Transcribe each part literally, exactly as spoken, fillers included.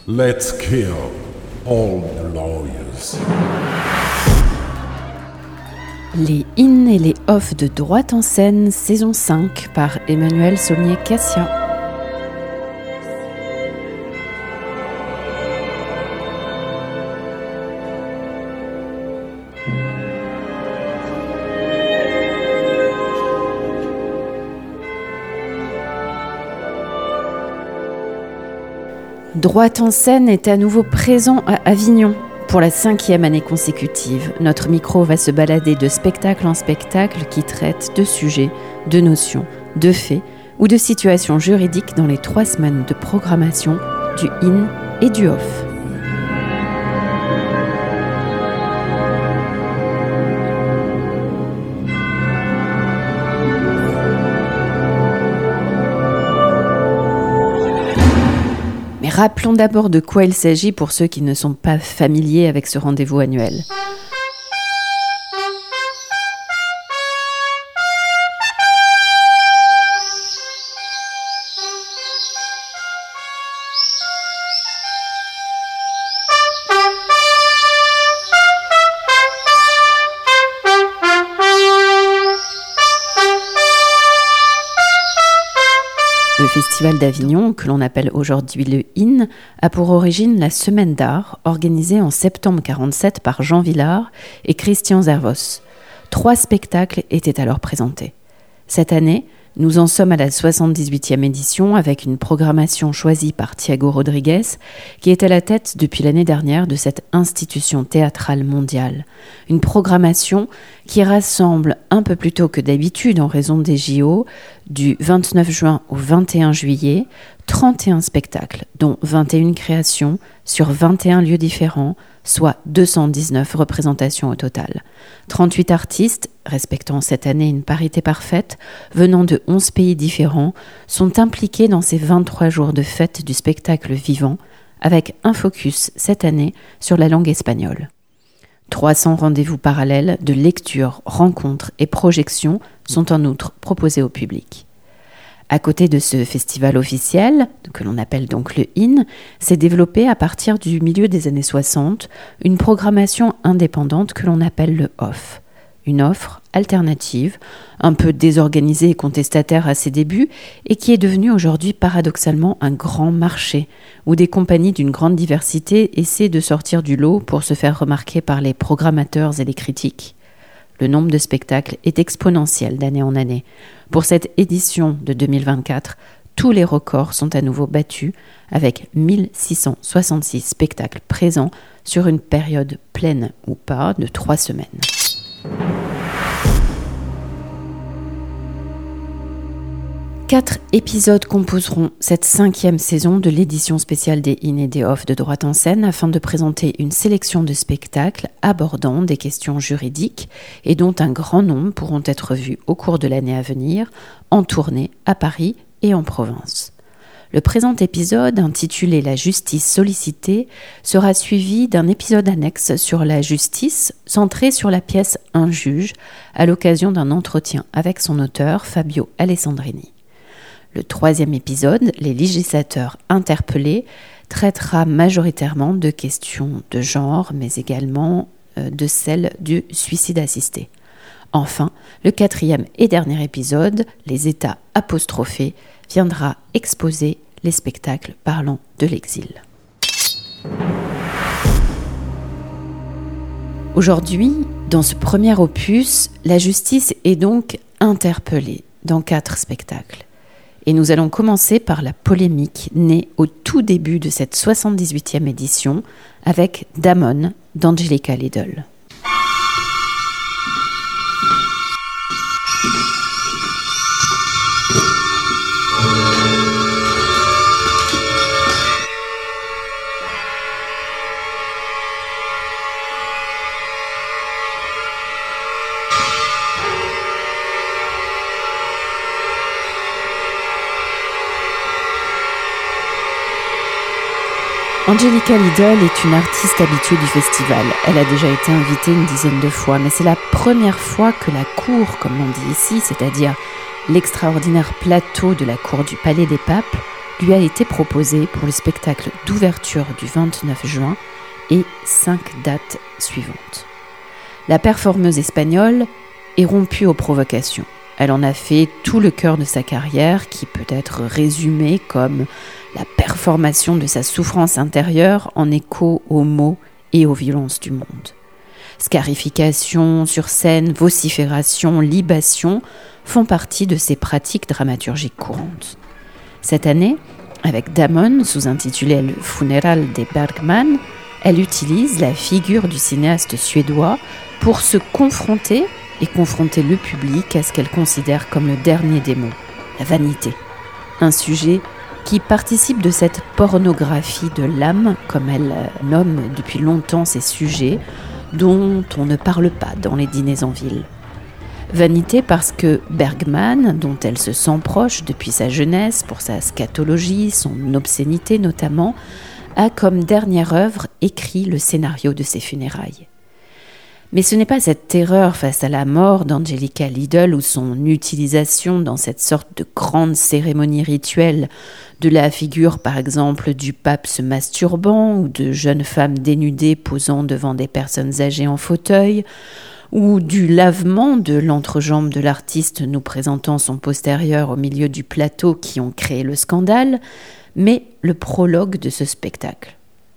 Let's kill all the lawyers. Les in et les off de Droite en scène, saison cinq, par Emmanuel Saulnier-Cassia. Droite en scène est à nouveau présent à Avignon. Pour la cinquième année consécutive, notre micro va se balader de spectacle en spectacle qui traite de sujets, de notions, de faits ou de situations juridiques dans les trois semaines de programmation du in et du off. Rappelons d'abord de quoi il s'agit pour ceux qui ne sont pas familiers avec ce rendez-vous annuel. Le Festival d'Avignon, que l'on appelle aujourd'hui le in, a pour origine la Semaine d'art, organisée en septembre quarante-sept par Jean Villard et Christian Zervos. Trois spectacles étaient alors présentés. Cette année, nous en sommes à la soixante-dix-huitième édition avec une programmation choisie par Thiago Rodrigues, qui est à la tête depuis l'année dernière de cette institution théâtrale mondiale. Une programmation qui rassemble un peu plus tôt que d'habitude en raison des J O, du vingt-neuf juin au vingt et un juillet, trente et un spectacles, dont vingt et une créations sur vingt et un lieux différents, soit deux cent dix-neuf représentations au total. trente-huit artistes, respectant cette année une parité parfaite, venant de onze pays différents, sont impliqués dans ces vingt-trois jours de fête du spectacle vivant, avec un focus cette année sur la langue espagnole. trois cents rendez-vous parallèles de lectures, rencontres et projections sont en outre proposés au public. À côté de ce festival officiel, que l'on appelle donc le in, s'est développé à partir du milieu des années soixante une programmation indépendante que l'on appelle le off. Une offre alternative, un peu désorganisée et contestataire à ses débuts, et qui est devenue aujourd'hui paradoxalement un grand marché, où des compagnies d'une grande diversité essaient de sortir du lot pour se faire remarquer par les programmateurs et les critiques. Le nombre de spectacles est exponentiel d'année en année. Pour cette édition de deux mille vingt-quatre, tous les records sont à nouveau battus, avec mille six cent soixante-six spectacles présents sur une période pleine ou pas de trois semaines. Quatre épisodes composeront cette cinquième saison de l'édition spéciale des in et des off de Droite en scène afin de présenter une sélection de spectacles abordant des questions juridiques et dont un grand nombre pourront être vus au cours de l'année à venir en tournée à Paris et en province. Le présent épisode, intitulé « La justice sollicitée », sera suivi d'un épisode annexe sur la justice, centré sur la pièce « Un juge », à l'occasion d'un entretien avec son auteur, Fabio Alessandrini. Le troisième épisode, « Les législateurs interpellés », traitera majoritairement de questions de genre, mais également de celles du suicide assisté. Enfin, le quatrième et dernier épisode, « Les États apostrophés », viendra exposer les spectacles parlant de l'exil. Aujourd'hui, dans ce premier opus, la justice est donc interpellée dans quatre spectacles. Et nous allons commencer par la polémique née au tout début de cette soixante-dix-huitième édition avec Damon d'Angelica Lidl. Angelica Lidl est une artiste habituée du festival. Elle a déjà été invitée une dizaine de fois, mais c'est la première fois que la cour, comme on dit ici, c'est-à-dire l'extraordinaire plateau de la cour du Palais des Papes, lui a été proposée pour le spectacle d'ouverture du vingt-neuf juin et cinq dates suivantes. La performeuse espagnole est rompue aux provocations. Elle en a fait tout le cœur de sa carrière, qui peut être résumée comme la performation de sa souffrance intérieure en écho aux maux et aux violences du monde. Scarification sur scène, vocifération, libation font partie de ces pratiques dramaturgiques courantes. Cette année, avec Damon, sous-intitulé Le Funeral de Bergman, elle utilise la figure du cinéaste suédois pour se confronter et confronter le public à ce qu'elle considère comme le dernier démon, la vanité. Un sujet qui participe de cette pornographie de l'âme, comme elle nomme depuis longtemps ces sujets, dont on ne parle pas dans les dîners en ville. Vanité parce que Bergman, dont elle se sent proche depuis sa jeunesse pour sa scatologie, son obscénité notamment, a comme dernière œuvre écrit le scénario de ses funérailles. Mais ce n'est pas cette terreur face à la mort d'Angelica Lidl ou son utilisation dans cette sorte de grande cérémonie rituelle de la figure par exemple du pape se masturbant ou de jeunes femmes dénudées posant devant des personnes âgées en fauteuil ou du lavement de l'entrejambe de l'artiste nous présentant son postérieur au milieu du plateau qui ont créé le scandale, mais le prologue de ce spectacle.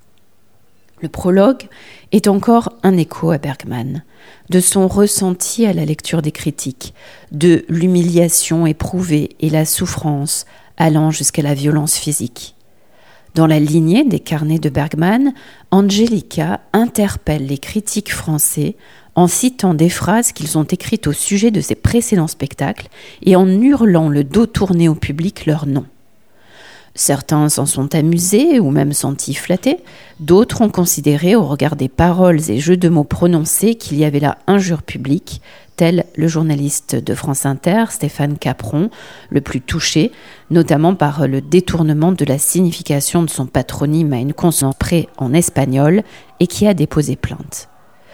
Le prologue est encore un écho à Bergman, de son ressenti à la lecture des critiques, de l'humiliation éprouvée et la souffrance allant jusqu'à la violence physique. Dans la lignée des carnets de Bergman, Angelica interpelle les critiques français en citant des phrases qu'ils ont écrites au sujet de ses précédents spectacles et en hurlant le dos tourné au public leur nom. Certains s'en sont amusés ou même sentis flattés, d'autres ont considéré au regard des paroles et jeux de mots prononcés qu'il y avait là injure publique, tel le journaliste de France Inter, Stéphane Capron, le plus touché, notamment par le détournement de la signification de son patronyme à une consonance près en espagnol et qui a déposé plainte.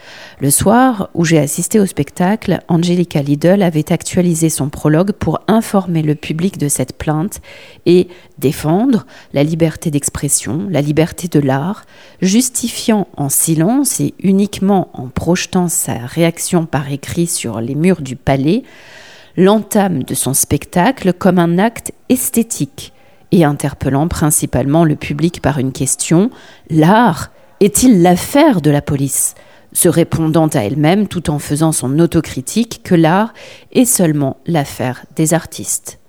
Le soir où j'ai assisté au spectacle, Angelica Lidl avait actualisé son prologue pour informer le public de cette plainte et défendre la liberté d'expression, la liberté de l'art, justifiant en silence et uniquement en projetant sa réaction par écrit sur les murs du palais, l'entame de son spectacle comme un acte esthétique et interpellant principalement le public par une question : l'art est-il l'affaire de la police ? Se répondant à elle-même tout en faisant son autocritique que l'art est seulement l'affaire des artistes.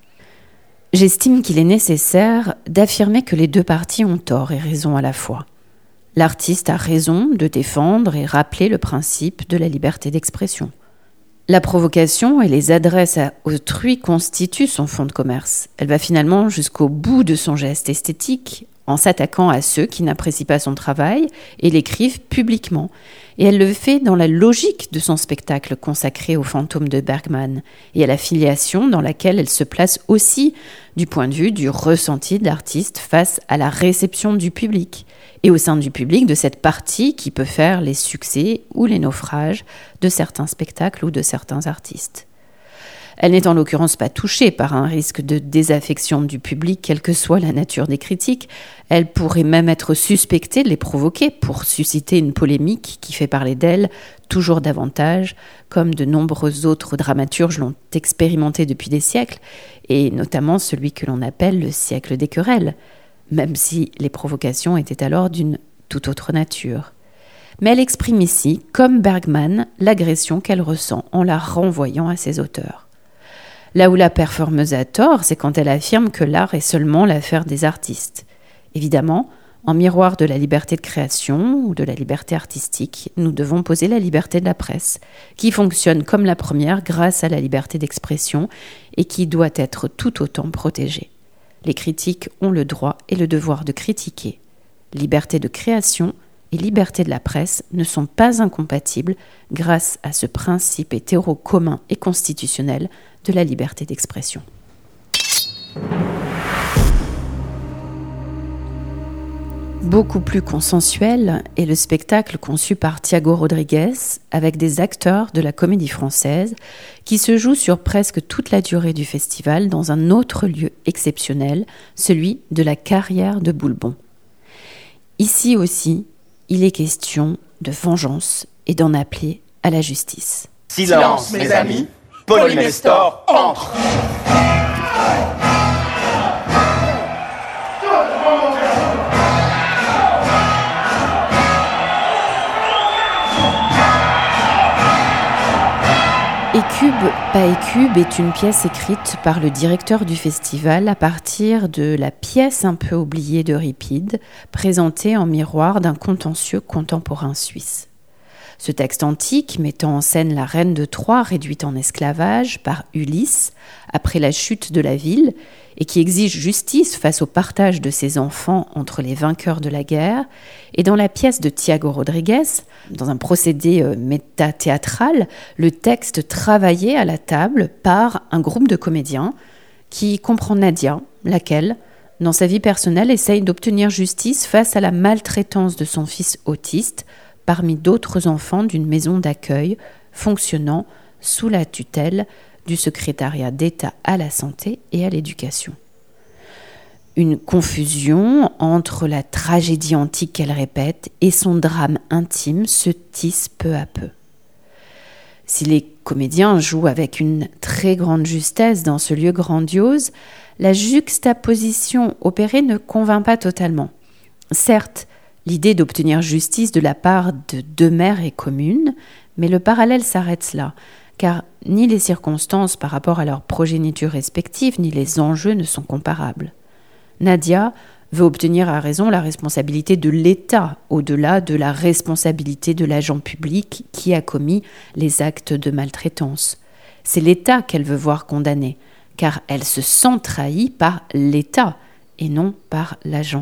J'estime qu'il est nécessaire d'affirmer que les deux parties ont tort et raison à la fois. L'artiste a raison de défendre et rappeler le principe de la liberté d'expression. La provocation et les adresses à autrui constituent son fonds de commerce. Elle va finalement jusqu'au bout de son geste esthétique, en s'attaquant à ceux qui n'apprécient pas son travail et l'écrivent publiquement. Et elle le fait dans la logique de son spectacle consacré au fantôme de Bergman et à la filiation dans laquelle elle se place aussi du point de vue du ressenti de l'artiste face à la réception du public et au sein du public de cette partie qui peut faire les succès ou les naufrages de certains spectacles ou de certains artistes. Elle n'est en l'occurrence pas touchée par un risque de désaffection du public, quelle que soit la nature des critiques. Elle pourrait même être suspectée de les provoquer pour susciter une polémique qui fait parler d'elle toujours davantage, comme de nombreux autres dramaturges l'ont expérimenté depuis des siècles, et notamment celui que l'on appelle le siècle des querelles, même si les provocations étaient alors d'une toute autre nature. Mais elle exprime ici, comme Bergman, l'agression qu'elle ressent en la renvoyant à ses auteurs. Là où la performeuse a tort, c'est quand elle affirme que l'art est seulement l'affaire des artistes. Évidemment, en miroir de la liberté de création ou de la liberté artistique, nous devons poser la liberté de la presse, qui fonctionne comme la première grâce à la liberté d'expression et qui doit être tout autant protégée. Les critiques ont le droit et le devoir de critiquer. Liberté de création et liberté de la presse ne sont pas incompatibles grâce à ce principe hétéro commun et constitutionnel de la liberté d'expression. Beaucoup plus consensuel est le spectacle conçu par Thiago Rodrigues avec des acteurs de la Comédie Française qui se joue sur presque toute la durée du festival dans un autre lieu exceptionnel, celui de la carrière de Boulbon. Ici aussi, il est question de vengeance et d'en appeler à la justice. Silence, mes amis, Polymestor entre. Écube, pas Écube est une pièce écrite par le directeur du festival à partir de la pièce un peu oubliée d'Euripide, présentée en miroir d'un contentieux contemporain suisse. Ce texte antique, mettant en scène la reine de Troie réduite en esclavage par Ulysse après la chute de la ville et qui exige justice face au partage de ses enfants entre les vainqueurs de la guerre, et dans la pièce de Thiago Rodrigues, dans un procédé métathéâtral, le texte travaillé à la table par un groupe de comédiens qui comprend Nadia, laquelle, dans sa vie personnelle, essaye d'obtenir justice face à la maltraitance de son fils autiste, parmi d'autres enfants d'une maison d'accueil fonctionnant sous la tutelle du secrétariat d'État à la santé et à l'éducation. Une confusion entre la tragédie antique qu'elle répète et son drame intime se tisse peu à peu. Si les comédiens jouent avec une très grande justesse dans ce lieu grandiose, la juxtaposition opérée ne convainc pas totalement. Certes, l'idée d'obtenir justice de la part de deux mères est commune, mais le parallèle s'arrête là, car ni les circonstances par rapport à leur progéniture respective, ni les enjeux ne sont comparables. Nadia veut obtenir à raison la responsabilité de l'État, au-delà de la responsabilité de l'agent public qui a commis les actes de maltraitance. C'est l'État qu'elle veut voir condamné, car elle se sent trahie par l'État et non par l'agent.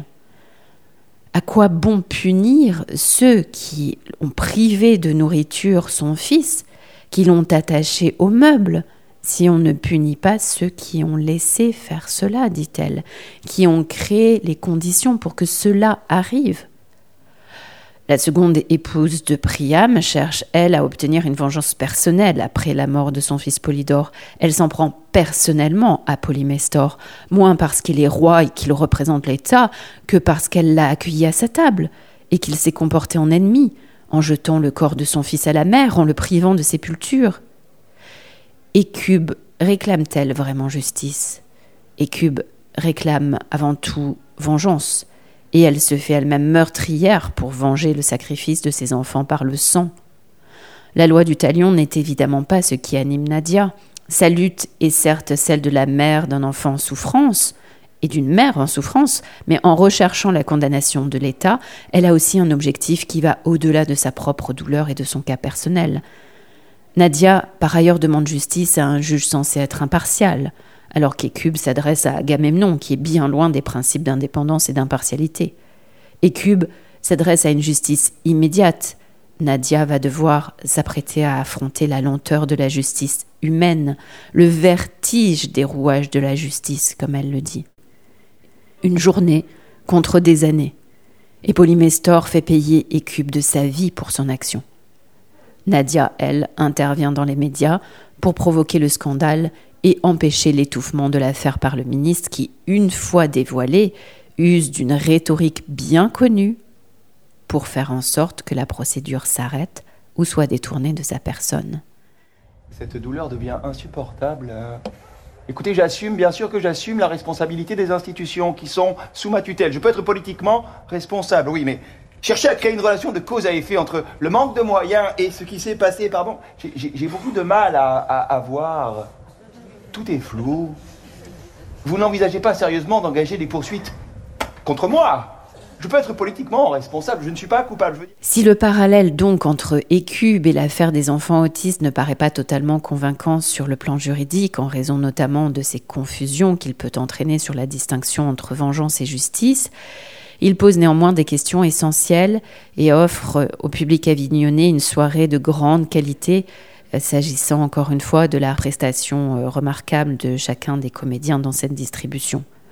À quoi bon punir ceux qui ont privé de nourriture son fils, qui l'ont attaché aux meubles, si on ne punit pas ceux qui ont laissé faire cela, dit-elle, qui ont créé les conditions pour que cela arrive. La seconde épouse de Priam cherche, elle, à obtenir une vengeance personnelle après la mort de son fils Polydore. Elle s'en prend personnellement à Polymestor, moins parce qu'il est roi et qu'il représente l'État que parce qu'elle l'a accueilli à sa table et qu'il s'est comporté en ennemi, en jetant le corps de son fils à la mer, en le privant de sépulture. Écube réclame-t-elle vraiment justice ? Écube réclame avant tout vengeance, et elle se fait elle-même meurtrière pour venger le sacrifice de ses enfants par le sang. La loi du talion n'est évidemment pas ce qui anime Nadia. Sa lutte est certes celle de la mère d'un enfant en souffrance, et d'une mère en souffrance, mais en recherchant la condamnation de l'État, elle a aussi un objectif qui va au-delà de sa propre douleur et de son cas personnel. Nadia, par ailleurs, demande justice à un juge censé être impartial, alors qu'Écube s'adresse à Agamemnon, qui est bien loin des principes d'indépendance et d'impartialité. Écube s'adresse à une justice immédiate. Nadia va devoir s'apprêter à affronter la lenteur de la justice humaine, le vertige des rouages de la justice, comme elle le dit. Une journée contre des années, et Polymestor fait payer Écube de sa vie pour son action. Nadia, elle, intervient dans les médias pour provoquer le scandale et empêcher l'étouffement de l'affaire par le ministre qui, une fois dévoilé, use d'une rhétorique bien connue pour faire en sorte que la procédure s'arrête ou soit détournée de sa personne. Cette douleur devient insupportable. Écoutez, j'assume, bien sûr que j'assume la responsabilité des institutions qui sont sous ma tutelle. Je peux être politiquement responsable, oui, mais chercher à créer une relation de cause à effet entre le manque de moyens et ce qui s'est passé, pardon, j'ai, j'ai, j'ai beaucoup de mal à, à, à voir. Tout est flou. Vous n'envisagez pas sérieusement d'engager des poursuites contre moi ? Je peux être politiquement responsable, je ne suis pas coupable. Je veux dire... Si le parallèle donc entre Écube et l'affaire des enfants autistes ne paraît pas totalement convaincant sur le plan juridique, en raison notamment de ces confusions qu'il peut entraîner sur la distinction entre vengeance et justice, il pose néanmoins des questions essentielles et offre au public avignonnais une soirée de grande qualité, s'agissant encore une fois de la prestation remarquable de chacun des comédiens dans cette distribution.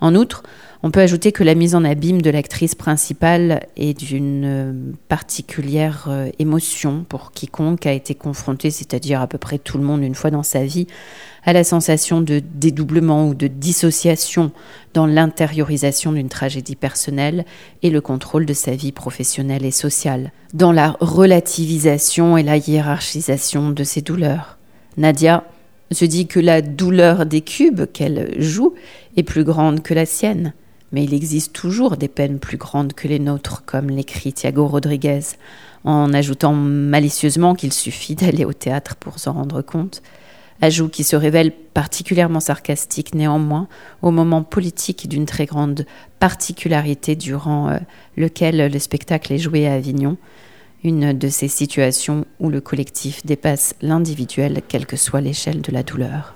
En outre, on peut ajouter que la mise en abîme de l'actrice principale est d'une particulière émotion pour quiconque a été confronté, c'est-à-dire à peu près tout le monde une fois dans sa vie, à la sensation de dédoublement ou de dissociation dans l'intériorisation d'une tragédie personnelle et le contrôle de sa vie professionnelle et sociale, dans la relativisation et la hiérarchisation de ses douleurs. Nadia se dit que la douleur des cubes qu'elle joue est plus grande que la sienne. Mais il existe toujours des peines plus grandes que les nôtres, comme l'écrit Thiago Rodriguez, en ajoutant malicieusement qu'il suffit d'aller au théâtre pour s'en rendre compte. Ajout qui se révèle particulièrement sarcastique néanmoins au moment politique d'une très grande particularité durant euh, lequel le spectacle est joué à Avignon, une de ces situations où le collectif dépasse l'individuel, quelle que soit l'échelle de la douleur.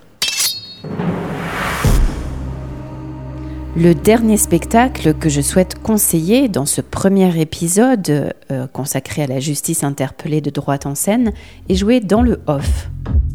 Le dernier spectacle que je souhaite conseiller dans ce premier épisode euh, consacré à la justice interpellée de droite en scène est joué dans le off.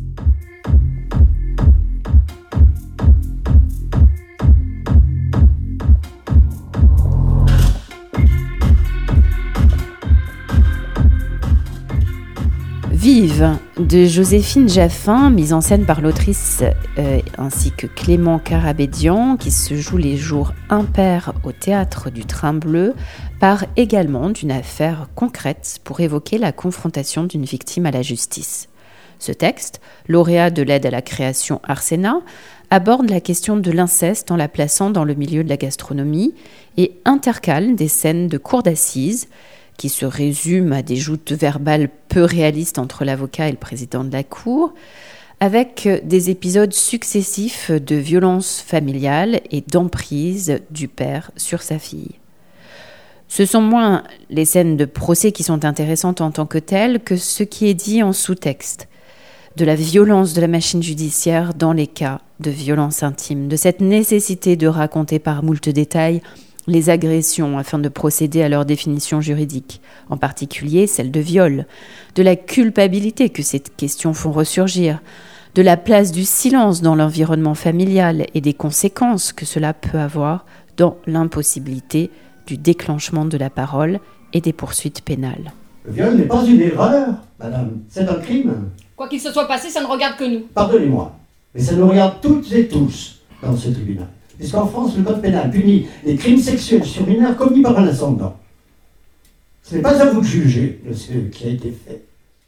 Vive de Joséphine Jaffin, mise en scène par l'autrice euh, ainsi que Clément Karabédian, qui se joue les jours impairs au théâtre du Train Bleu, part également d'une affaire concrète pour évoquer la confrontation d'une victime à la justice. Ce texte, lauréat de l'aide à la création Arsénat, aborde la question de l'inceste en la plaçant dans le milieu de la gastronomie et intercale des scènes de cour d'assises qui se résument à des joutes verbales peu réalistes entre l'avocat et le président de la cour, avec des épisodes successifs de violence familiale et d'emprise du père sur sa fille. Ce sont moins les scènes de procès qui sont intéressantes en tant que telles que ce qui est dit en sous-texte, de la violence de la machine judiciaire dans les cas de violence intime, de cette nécessité de raconter par moult détails les agressions afin de procéder à leur définition juridique, en particulier celle de viol, de la culpabilité que ces questions font ressurgir, de la place du silence dans l'environnement familial et des conséquences que cela peut avoir dans l'impossibilité du déclenchement de la parole et des poursuites pénales. Le viol n'est pas une erreur, madame, c'est un crime. Quoi qu'il se soit passé, ça ne regarde que nous. Pardonnez-moi, mais ça nous regarde toutes et tous dans ce tribunal. Puisqu'en France, le code pénal punit les crimes sexuels sur mineurs commis par un ascendant. Ce n'est pas à vous de juger de ce qui a été fait.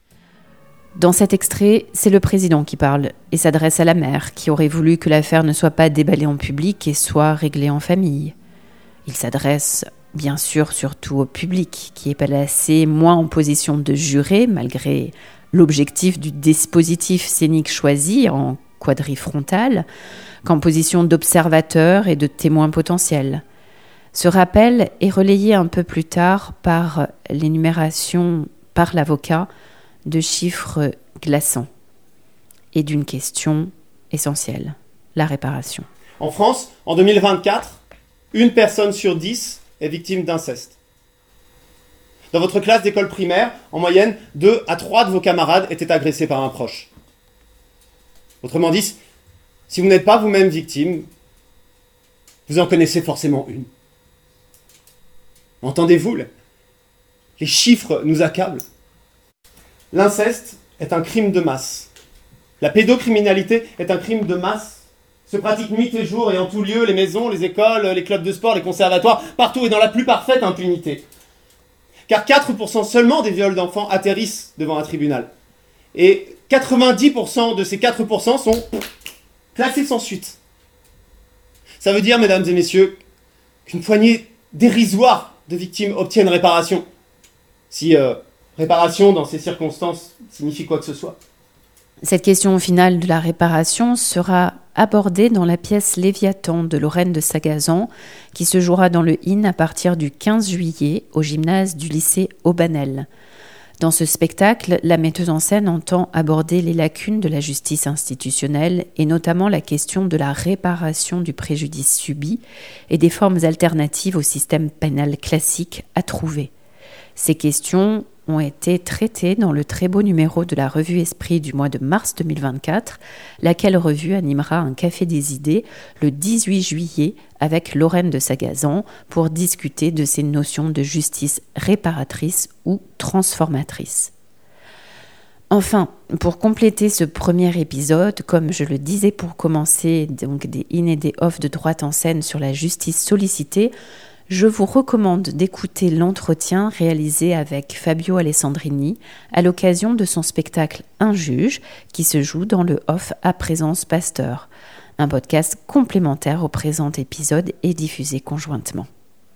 Dans cet extrait, c'est le président qui parle et s'adresse à la mère qui aurait voulu que l'affaire ne soit pas déballée en public et soit réglée en famille. Il s'adresse bien sûr surtout au public qui est placé moins en position de juré malgré l'objectif du dispositif scénique choisi en quadrifrontal qu'en position d'observateur et de témoin potentiel. Ce rappel est relayé un peu plus tard par l'énumération par l'avocat de chiffres glaçants et d'une question essentielle, la réparation. En France, en deux mille vingt-quatre, une personne sur dix est victime d'inceste. Dans votre classe d'école primaire, en moyenne, deux à trois de vos camarades étaient agressés par un proche. Autrement dit, si vous n'êtes pas vous-même victime, vous en connaissez forcément une. Entendez-vous, les chiffres nous accablent. L'inceste est un crime de masse. La pédocriminalité est un crime de masse. Se pratique nuit et jour et en tout lieu, les maisons, les écoles, les clubs de sport, les conservatoires, partout et dans la plus parfaite impunité. Car quatre pour cent seulement des viols d'enfants atterrissent devant un tribunal. Et quatre-vingt-dix pour cent de ces quatre pour cent sont classés sans suite. Ça veut dire, mesdames et messieurs, qu'une poignée dérisoire de victimes obtiennent réparation. Si euh, réparation dans ces circonstances signifie quoi que ce soit. Cette question finale de la réparation sera abordée dans la pièce Léviathan de Lorraine de Sagazan, qui se jouera dans le I N à partir du quinze juillet au gymnase du lycée Aubanel. Dans ce spectacle, la metteuse en scène entend aborder les lacunes de la justice institutionnelle et notamment la question de la réparation du préjudice subi et des formes alternatives au système pénal classique à trouver. Ces questions ont été traitées dans le très beau numéro de la revue Esprit du mois de mars deux mille vingt-quatre, laquelle revue animera un Café des idées le dix-huit juillet avec Lorraine de Sagazan pour discuter de ces notions de justice réparatrice ou transformatrice. Enfin, pour compléter ce premier épisode, comme je le disais pour commencer, donc des in et des off de droite en scène sur la justice sollicitée, je vous recommande d'écouter l'entretien réalisé avec Fabio Alessandrini à l'occasion de son spectacle Un juge qui se joue dans le off à Présence Pasteur, un podcast complémentaire au présent épisode et diffusé conjointement.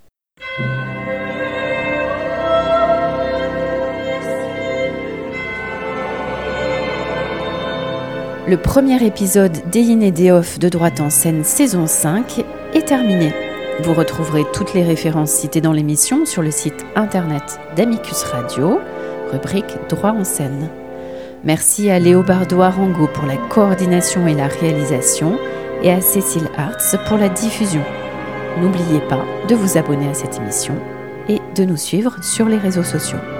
Le premier épisode des In et des Off de Droite en scène saison cinq est terminé. Vous retrouverez toutes les références citées dans l'émission sur le site internet d'Amicus Radio, rubrique Droit en scène. Merci à Léobardo Arango pour la coordination et la réalisation et à Cécile Hartz pour la diffusion. N'oubliez pas de vous abonner à cette émission et de nous suivre sur les réseaux sociaux.